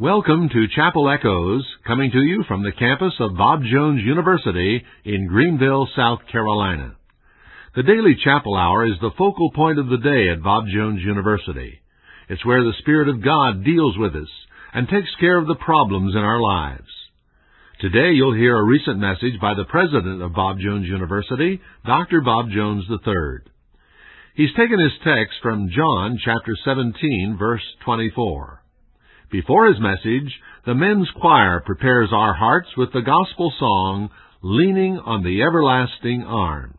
Welcome to Chapel Echoes, coming to you from the campus of Bob Jones University in Greenville, South Carolina. The daily chapel hour is the focal point of the day at Bob Jones University. It's where the Spirit of God deals with us and takes care of the problems in our lives. Today you'll hear a recent message by the president of Bob Jones University, Dr. Bob Jones III. He's taken his text from John chapter 17, verse 24. Before his message, the men's choir prepares our hearts with the gospel song, Leaning on the Everlasting Arms.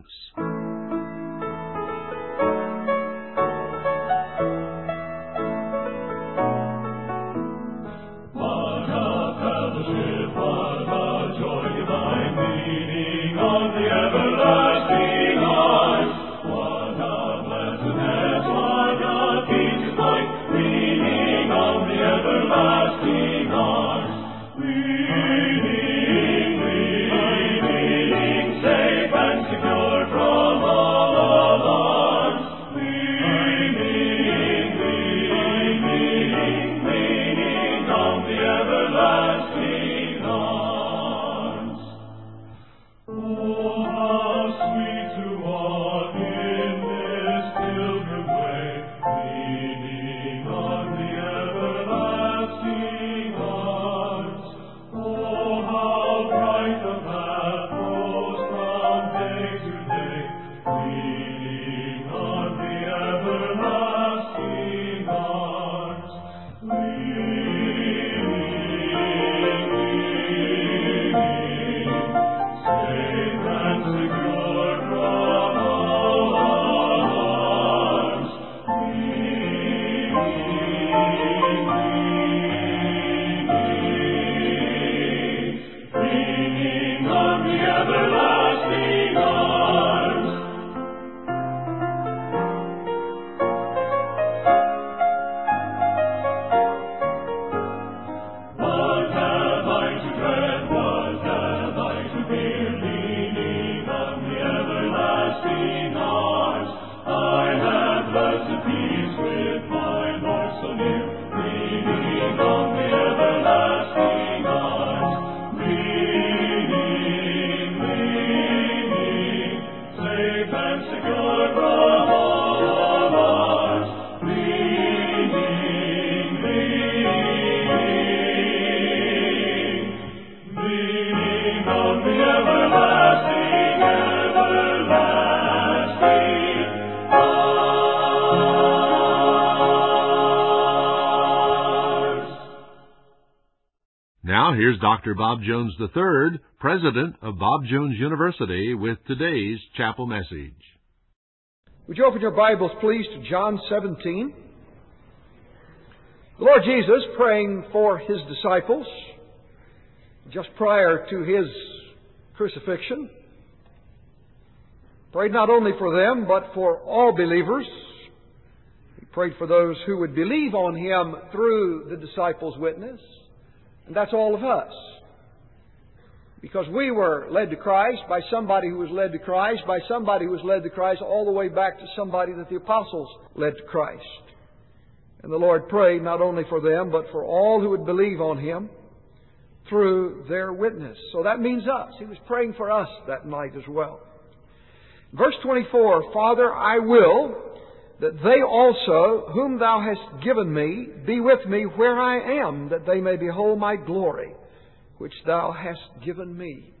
Now here's Dr. Bob Jones III, president of Bob Jones University, with today's chapel message. Would you open your Bibles, please, to John 17? The Lord Jesus, praying for His disciples just prior to His crucifixion, prayed not only for them, but for all believers. He prayed for those who would believe on Him through the disciples' witness. And that's all of us. Because we were led to Christ by somebody who was led to Christ, by somebody who was led to Christ, all the way back to somebody that the apostles led to Christ. And the Lord prayed not only for them, but for all who would believe on Him through their witness. So that means us. He was praying for us that night as well. Verse 24, Father, I will that they also, whom Thou hast given me, be with me where I am, that they may behold my glory, which Thou hast given me.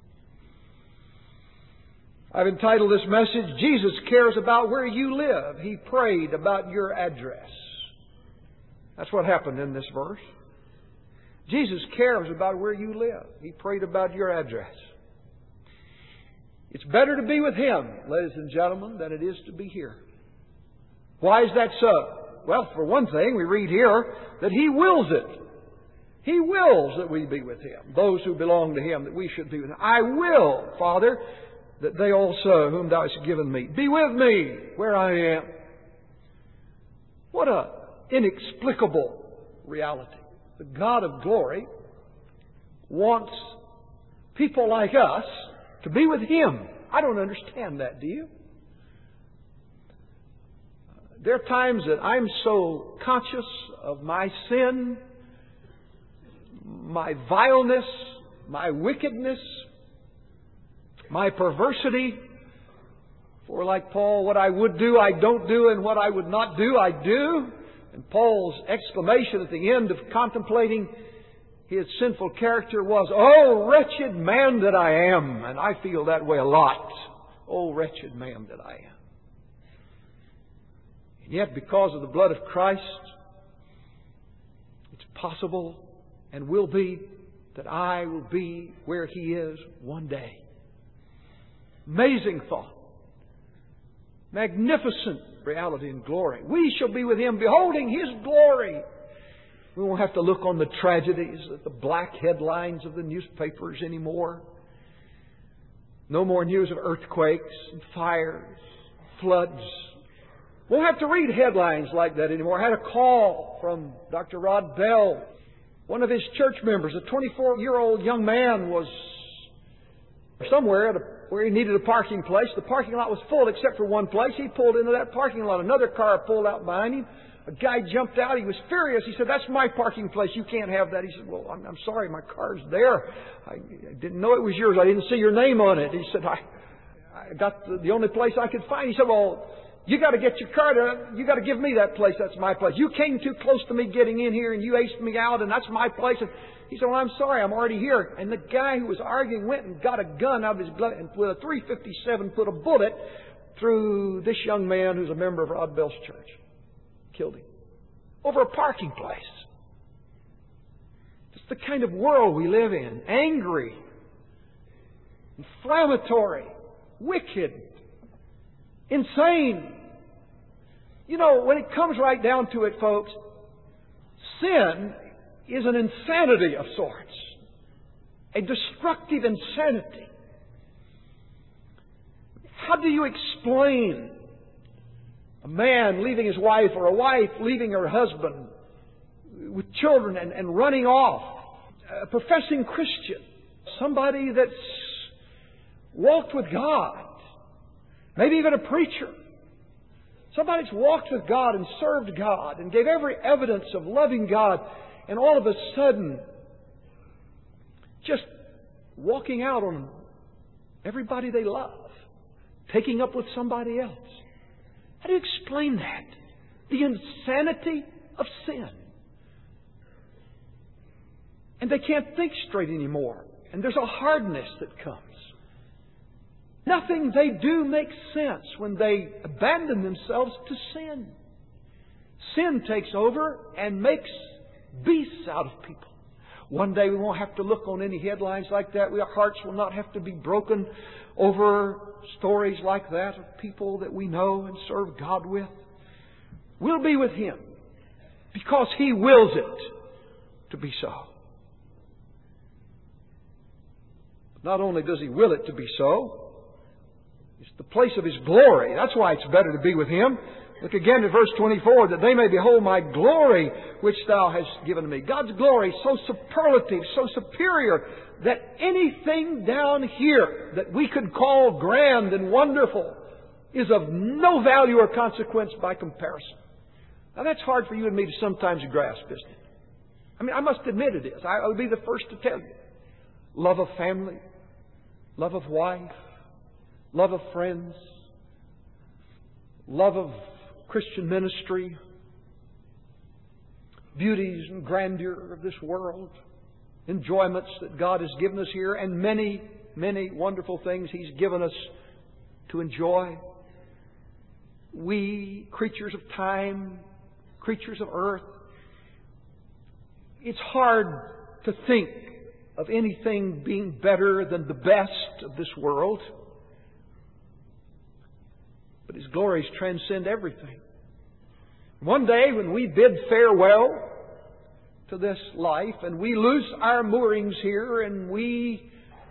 I've entitled this message, Jesus Cares About Where You Live. He prayed about your address. That's what happened in this verse. Jesus cares about where you live. He prayed about your address. It's better to be with Him, ladies and gentlemen, than it is to be here. Why is that so? Well, for one thing, we read here that He wills it. He wills that we be with Him, those who belong to Him, that we should be with Him. I will, Father, that they also, whom Thou hast given me, be with me where I am. What an inexplicable reality. The God of glory wants people like us to be with Him. I don't understand that, do you? There are times that I'm so conscious of my sin my vileness, my wickedness, my perversity. For like Paul, what I would do, I don't do, and what I would not do, I do. And Paul's exclamation at the end of contemplating his sinful character was, "Oh, wretched man that I am." And I feel that way a lot. Oh, wretched man that I am. And yet, because of the blood of Christ, it's possible and will be that I will be where He is one day. Amazing thought. Magnificent reality and glory. We shall be with Him beholding His glory. We won't have to look on the tragedies, at the black headlines of the newspapers anymore. No more news of earthquakes and fires, floods. Won't have to read headlines like that anymore. I had a call from Dr. Rod Bell. One of his church members, a 24-year-old young man, was somewhere where he needed a parking place. The parking lot was full except for one place. He pulled into that parking lot. Another car pulled out behind him. A guy jumped out. He was furious. He said, "That's my parking place. You can't have that." He said, "Well, I'm sorry. My car's there. I didn't know it was yours. I didn't see your name on it." He said, I got the only place I could find. He said, "Well, you got to get your car to, you got to give me that place. That's my place. You came too close to me getting in here and you aced me out and that's my place." And he said, "Well, I'm sorry. I'm already here." And the guy who was arguing went and got a gun out of his glove and with a .357 put a bullet through this young man who's a member of Rod Bell's church. Killed him. Over a parking place. It's the kind of world we live in. Angry. Inflammatory. Wicked. Insane. You know, when it comes right down to it, folks, sin is an insanity of sorts. A destructive insanity. How do you explain a man leaving his wife or a wife leaving her husband with children and running off? A professing Christian. Somebody that's walked with God. Maybe even a preacher. Somebody that's walked with God and served God and gave every evidence of loving God, and all of a sudden just walking out on everybody they love, taking up with somebody else. How do you explain that? The insanity of sin. And they can't think straight anymore. And there's a hardness that comes. Nothing they do makes sense when they abandon themselves to sin. Sin takes over and makes beasts out of people. One day we won't have to look on any headlines like that. Our hearts will not have to be broken over stories like that of people that we know and serve God with. We'll be with Him because He wills it to be so. Not only does He will it to be so, it's the place of His glory. That's why it's better to be with Him. Look again at verse 24, that they may behold my glory which Thou hast given me. God's glory is so superlative, so superior, that anything down here that we could call grand and wonderful is of no value or consequence by comparison. Now that's hard for you and me to sometimes grasp, isn't it? I mean, I must admit it is. I would be the first to tell you. Love of family, love of wife, love of friends, love of Christian ministry, beauties and grandeur of this world, enjoyments that God has given us here, and many, many wonderful things He's given us to enjoy. We, creatures of time, creatures of earth, it's hard to think of anything being better than the best of this world. But His glories transcend everything. One day when we bid farewell to this life and we loose our moorings here and we,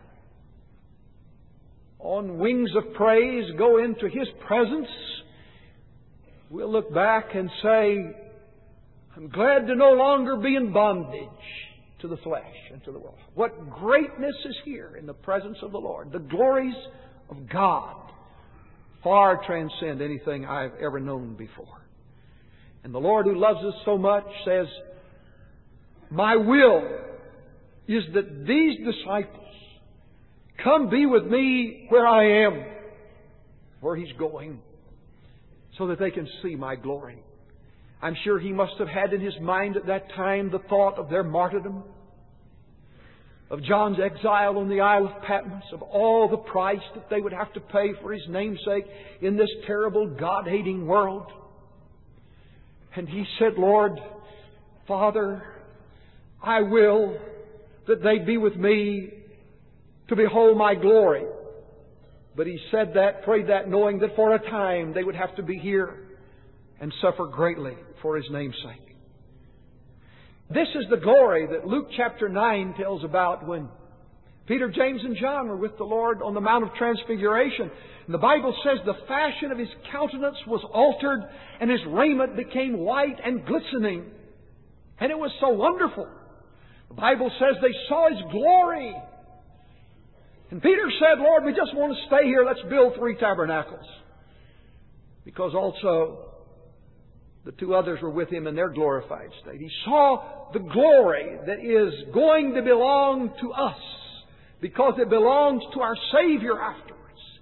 on wings of praise, go into His presence, we'll look back and say, I'm glad to no longer be in bondage to the flesh and to the world. What greatness is here in the presence of the Lord. The glories of God far transcend anything I've ever known before. And the Lord who loves us so much says, my will is that these disciples come be with me where I am, where He's going, so that they can see my glory. I'm sure He must have had in His mind at that time the thought of their martyrdom, of John's exile on the Isle of Patmos, of all the price that they would have to pay for His namesake in this terrible God-hating world. And He said, Lord, Father, I will that they be with me to behold my glory. But He said that, prayed that, knowing that for a time they would have to be here and suffer greatly for His name's sake. This is the glory that Luke chapter 9 tells about when Peter, James, and John were with the Lord on the Mount of Transfiguration. And the Bible says the fashion of His countenance was altered and His raiment became white and glistening. And it was so wonderful. The Bible says they saw His glory. And Peter said, Lord, we just want to stay here. Let's build 3 tabernacles. Because also the 2 others were with Him in their glorified state. He saw the glory that is going to belong to us because it belongs to our Savior afterwards.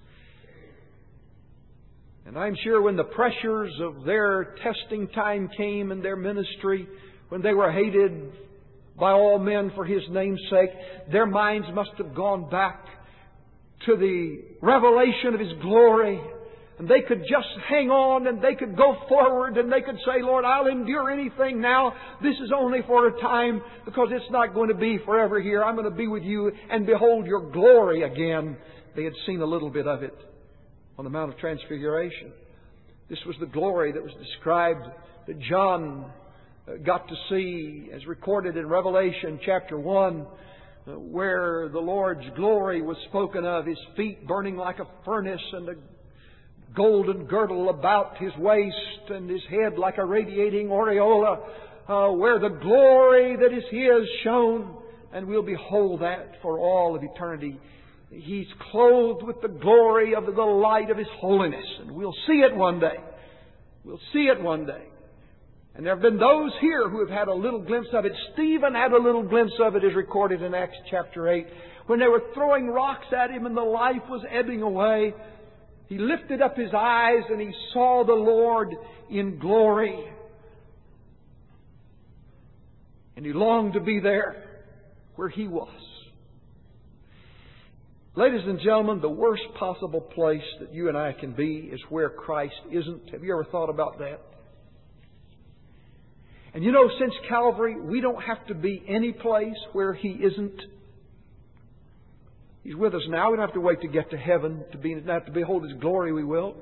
And I'm sure when the pressures of their testing time came in their ministry, when they were hated by all men for His name's sake, their minds must have gone back to the revelation of His glory. And they could just hang on and they could go forward and they could say, Lord, I'll endure anything now. This is only for a time because it's not going to be forever here. I'm going to be with you and behold your glory again. They had seen a little bit of it on the Mount of Transfiguration. This was the glory that was described that John got to see as recorded in Revelation chapter 1, where the Lord's glory was spoken of, His feet burning like a furnace and a golden girdle about His waist and His head like a radiating aureola, where the glory that is His shone, and we'll behold that for all of eternity. He's clothed with the glory of the light of His holiness, and we'll see it one day. We'll see it one day. And there have been those here who have had a little glimpse of it. Stephen had a little glimpse of it, as recorded in Acts chapter 8. When they were throwing rocks at him and the life was ebbing away, he lifted up his eyes and he saw the Lord in glory. And he longed to be there where He was. Ladies and gentlemen, the worst possible place that you and I can be is where Christ isn't. Have you ever thought about that? And you know, since Calvary, we don't have to be any place where He isn't. He's with us now. We don't have to wait to get to heaven to behold His glory. We will.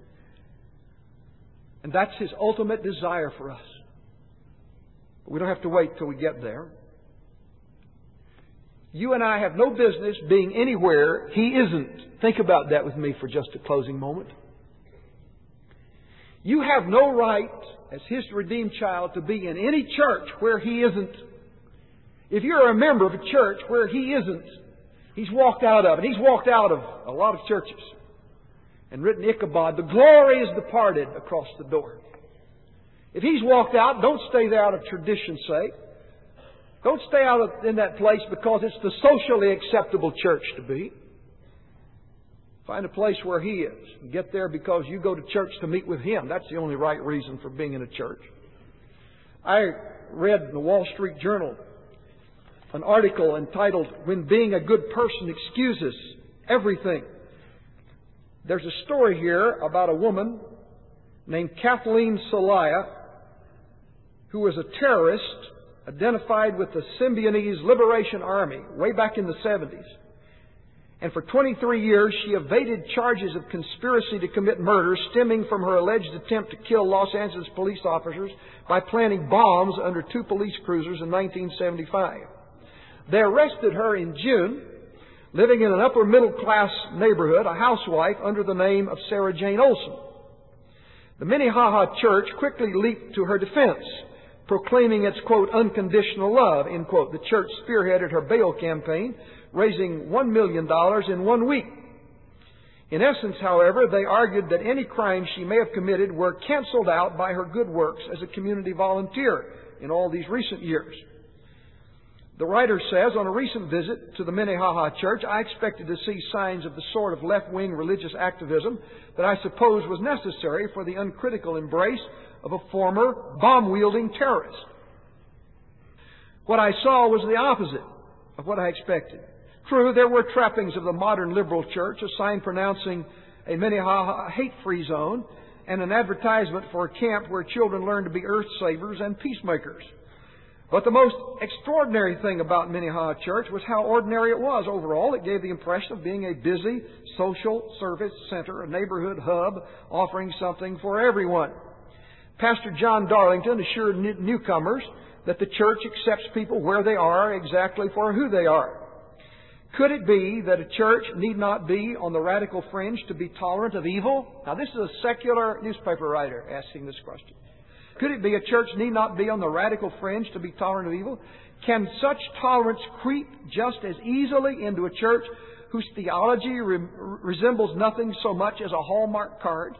And that's His ultimate desire for us. But we don't have to wait till we get there. You and I have no business being anywhere He isn't. Think about that with me for just a closing moment. You have no right, as His redeemed child, to be in any church where He isn't. If you're a member of a church where He isn't, He's walked out of it. He's walked out of a lot of churches and written Ichabod. The glory is departed across the door. If He's walked out, don't stay there out of tradition's sake. Don't stay in that place because it's the socially acceptable church to be. Find a place where He is. And get there because you go to church to meet with Him. That's the only right reason for being in a church. I read in the Wall Street Journal an article entitled, "When Being a Good Person Excuses Everything." There's a story here about a woman named Kathleen Celaya, who was a terrorist identified with the Symbionese Liberation Army way back in the 70s. And for 23 years, she evaded charges of conspiracy to commit murder stemming from her alleged attempt to kill Los Angeles police officers by planting bombs under 2 police cruisers in 1975. They arrested her in June, living in an upper middle class neighborhood, a housewife under the name of Sarah Jane Olson. The Minnehaha Church quickly leaped to her defense, proclaiming its, quote, unconditional love, end quote. The church spearheaded her bail campaign, raising $1 million in 1 week. In essence, however, they argued that any crimes she may have committed were canceled out by her good works as a community volunteer in all these recent years. The writer says, on a recent visit to the Minnehaha Church, I expected to see signs of the sort of left-wing religious activism that I suppose was necessary for the uncritical embrace of a former bomb-wielding terrorist. What I saw was the opposite of what I expected. True, there were trappings of the modern liberal church, a sign pronouncing a Minnehaha hate-free zone, and an advertisement for a camp where children learn to be earth savers and peacemakers. But the most extraordinary thing about Minnehaha Church was how ordinary it was overall. It gave the impression of being a busy social service center, a neighborhood hub offering something for everyone. Pastor John Darlington assured newcomers that the church accepts people where they are exactly for who they are. Could it be that a church need not be on the radical fringe to be tolerant of evil? Now, this is a secular newspaper writer asking this question. Could it be a church need not be on the radical fringe to be tolerant of evil? Can such tolerance creep just as easily into a church whose theology resembles nothing so much as a Hallmark card?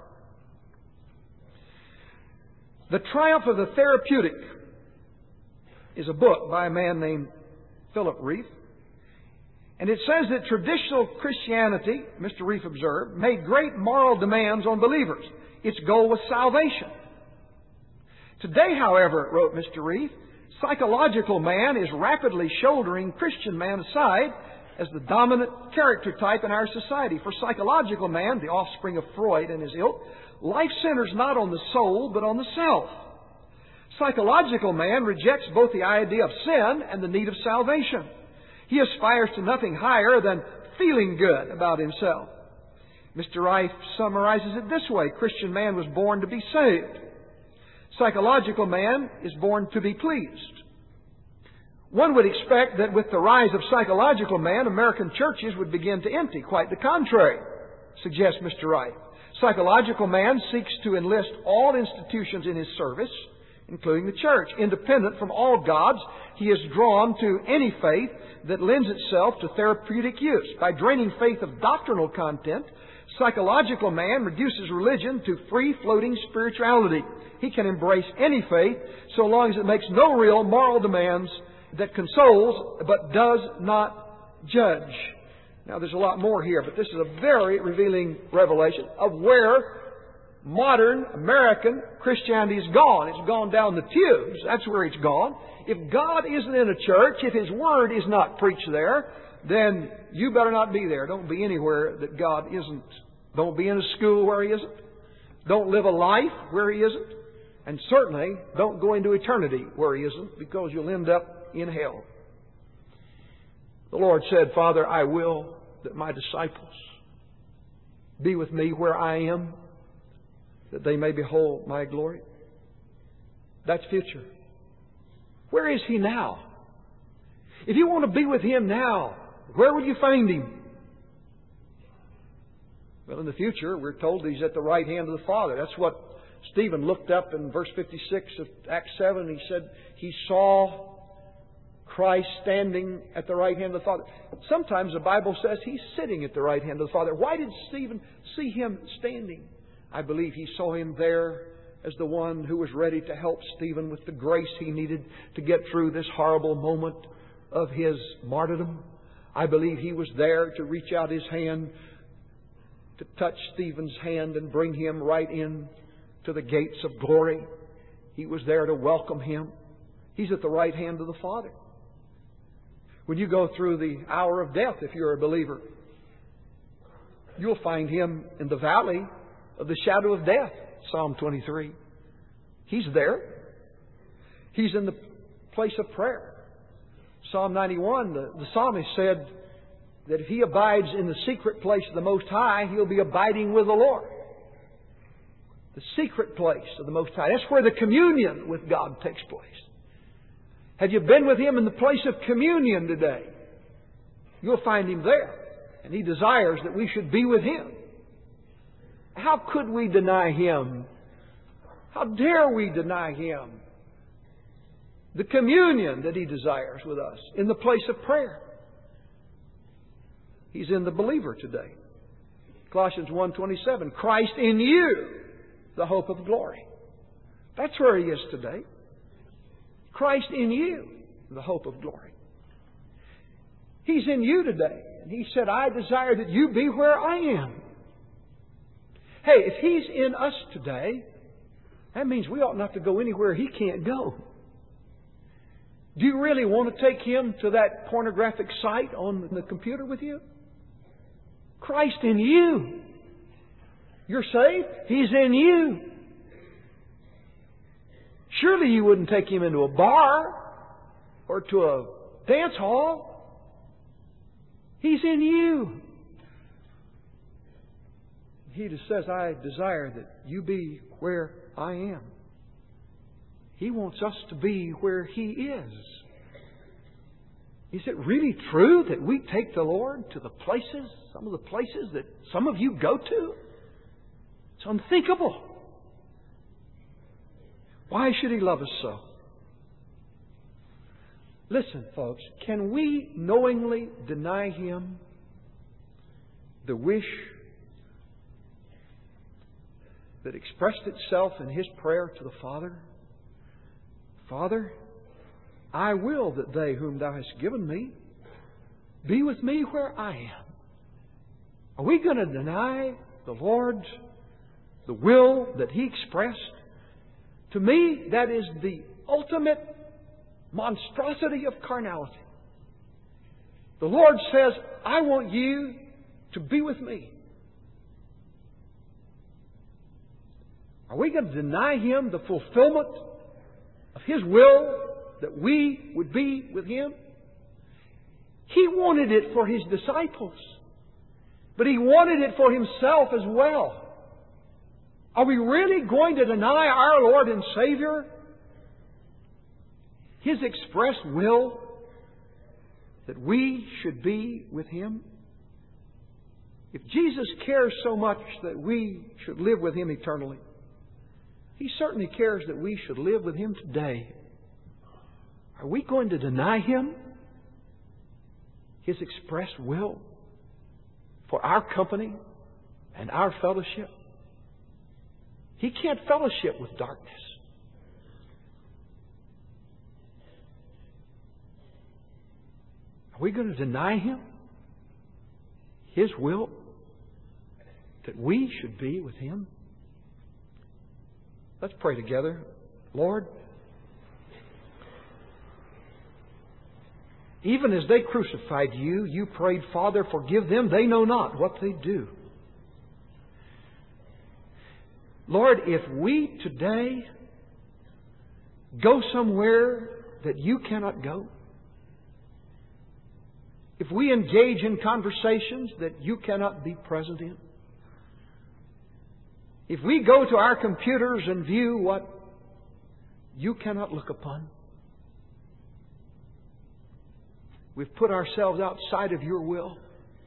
The Triumph of the Therapeutic is a book by a man named Philip Rieff. And it says that traditional Christianity, Mr. Rieff observed, made great moral demands on believers. Its goal was salvation. Today, however, wrote Mr. Rieff, psychological man is rapidly shouldering Christian man aside as the dominant character type in our society. For psychological man, the offspring of Freud and his ilk, life centers not on the soul, but on the self. Psychological man rejects both the idea of sin and the need of salvation. He aspires to nothing higher than feeling good about himself. Mr. Rieff summarizes it this way: Christian man was born to be saved. Psychological man is born to be pleased. One would expect that with the rise of psychological man, American churches would begin to empty. Quite the contrary, suggests Mr. Rieff. Psychological man seeks to enlist all institutions in his service, including the church. Independent from all gods, he is drawn to any faith that lends itself to therapeutic use. By draining faith of doctrinal content, psychological man reduces religion to free-floating spirituality. He can embrace any faith so long as it makes no real moral demands, that consoles but does not judge. Now, there's a lot more here, but this is a very revealing revelation of where modern American Christianity is gone. It's gone down the tubes. That's where it's gone. If God isn't in a church, if His Word is not preached there, then you better not be there. Don't be anywhere that God isn't. Don't be in a school where He isn't. Don't live a life where He isn't. And certainly don't go into eternity where He isn't, because you'll end up in hell. The Lord said, Father, I will that my disciples be with me where I am, that they may behold my glory. That's future. Where is He now? If you want to be with Him now, where would you find Him? Well, in the future, we're told He's at the right hand of the Father. That's what Stephen looked up in verse 56 of Acts 7. He said he saw Christ standing at the right hand of the Father. Sometimes the Bible says He's sitting at the right hand of the Father. Why did Stephen see Him standing? I believe he saw Him there as the one who was ready to help Stephen with the grace he needed to get through this horrible moment of his martyrdom. I believe He was there to reach out His hand to touch Stephen's hand and bring him right in to the gates of glory. He was there to welcome him. He's at the right hand of the Father. When you go through the hour of death, if you're a believer, you'll find Him in the valley of the shadow of death, Psalm 23. He's there. He's in the place of prayer. Psalm 91, the psalmist said that if he abides in the secret place of the Most High, he'll be abiding with the Lord. The secret place of the Most High. That's where the communion with God takes place. Have you been with Him in the place of communion today? You'll find Him there. And He desires that we should be with Him. How could we deny Him? How dare we deny Him? The communion that He desires with us in the place of prayer. He's in the believer today. Colossians 1:27, Christ in you, the hope of glory. That's where He is today. Christ in you, the hope of glory. He's in you today. And He said, I desire that you be where I am. Hey, if He's in us today, that means we ought not to go anywhere He can't go. Do you really want to take Him to that pornographic site on the computer with you? Christ in you. You're saved? He's in you. Surely you wouldn't take Him into a bar or to a dance hall. He's in you. He just says, I desire that you be where I am. He wants us to be where He is. Is it really true that we take the Lord to the places, some of the places that some of you go to? It's unthinkable. Why should He love us so? Listen, folks, can we knowingly deny Him the wish that expressed itself in His prayer to the Father? Father, I will that they whom Thou hast given me be with me where I am. Are we going to deny the Lord the will that He expressed? To me, that is the ultimate monstrosity of carnality. The Lord says, I want you to be with me. Are we going to deny Him the fulfillment of His will that we would be with Him? He wanted it for His disciples, but He wanted it for Himself as well. Are we really going to deny our Lord and Savior His express will that we should be with Him? If Jesus cares so much that we should live with Him eternally, He certainly cares that we should live with Him today. Are we going to deny Him His express will for our company and our fellowship? He can't fellowship with darkness. Are we going to deny Him His will that we should be with Him? Let's pray together. Lord, even as they crucified You, You prayed, Father, forgive them. They know not what they do. Lord, if we today go somewhere that You cannot go, if we engage in conversations that You cannot be present in, if we go to our computers and view what You cannot look upon, we've put ourselves outside of Your will.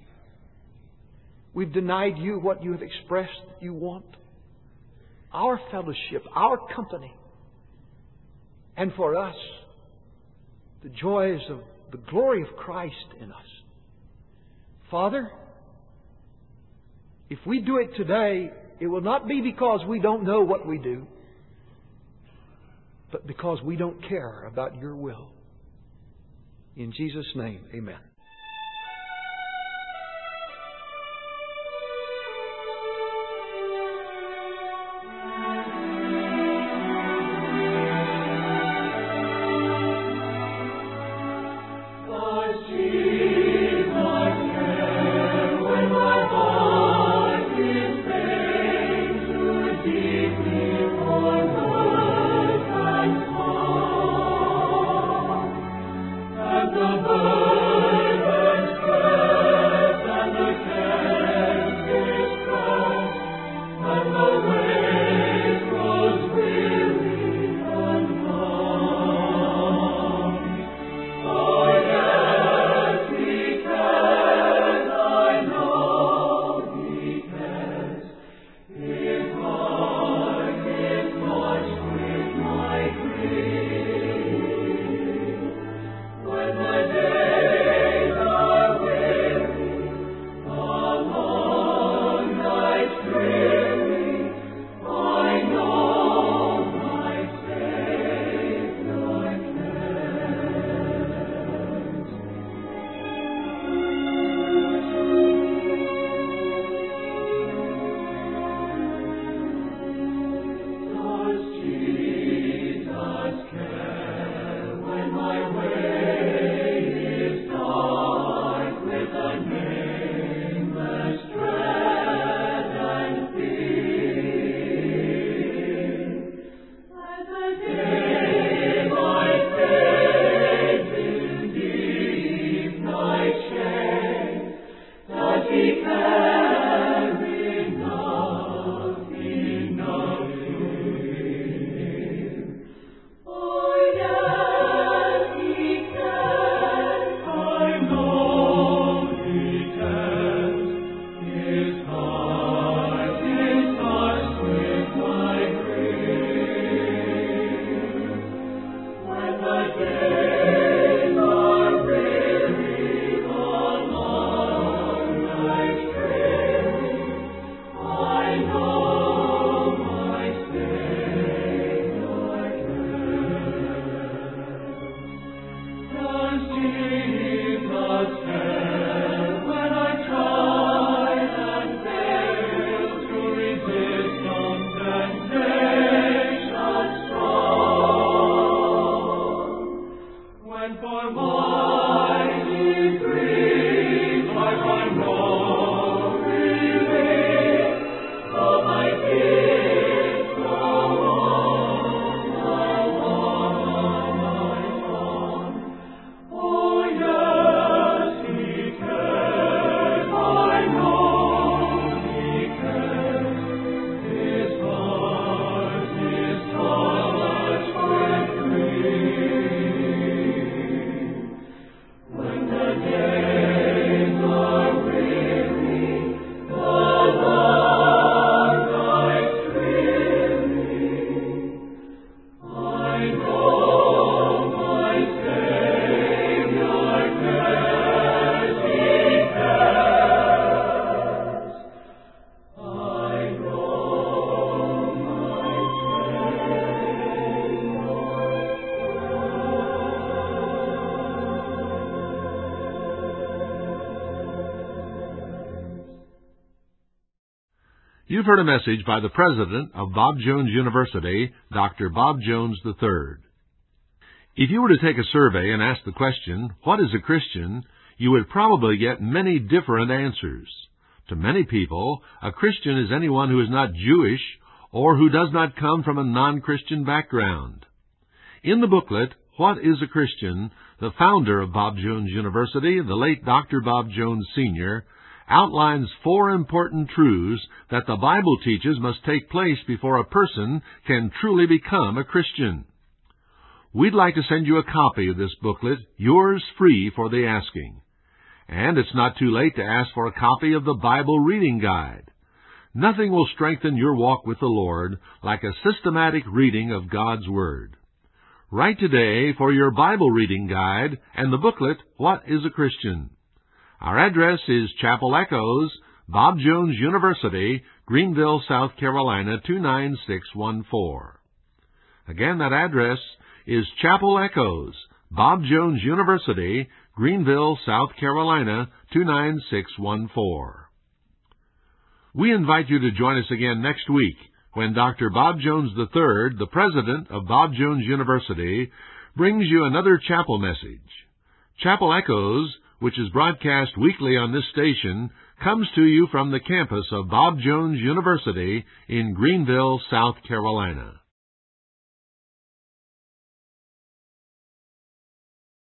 We've denied You what You have expressed You want. Our fellowship, our company, and for us, the joys of the glory of Christ in us. Father, if we do it today, it will not be because we don't know what we do, but because we don't care about Your will. In Jesus' name, amen. The bird You've heard a message by the president of Bob Jones University, Dr. Bob Jones III. If you were to take a survey and ask the question, "What is a Christian?" you would probably get many different answers. To many people, a Christian is anyone who is not Jewish or who does not come from a non-Christian background. In the booklet, What is a Christian?, the founder of Bob Jones University, the late Dr. Bob Jones Sr., outlines 4 important truths that the Bible teaches must take place before a person can truly become a Christian. We'd like to send you a copy of this booklet, yours free for the asking. And it's not too late to ask for a copy of the Bible Reading Guide. Nothing will strengthen your walk with the Lord like a systematic reading of God's Word. Write today for your Bible Reading Guide and the booklet, What is a Christian? Our address is Chapel Echoes, Bob Jones University, Greenville, South Carolina, 29614. Again, that address is Chapel Echoes, Bob Jones University, Greenville, South Carolina, 29614. We invite you to join us again next week when Dr. Bob Jones III, the president of Bob Jones University, brings you another chapel message. Chapel Echoes, which is broadcast weekly on this station, comes to you from the campus of Bob Jones University in Greenville, South Carolina.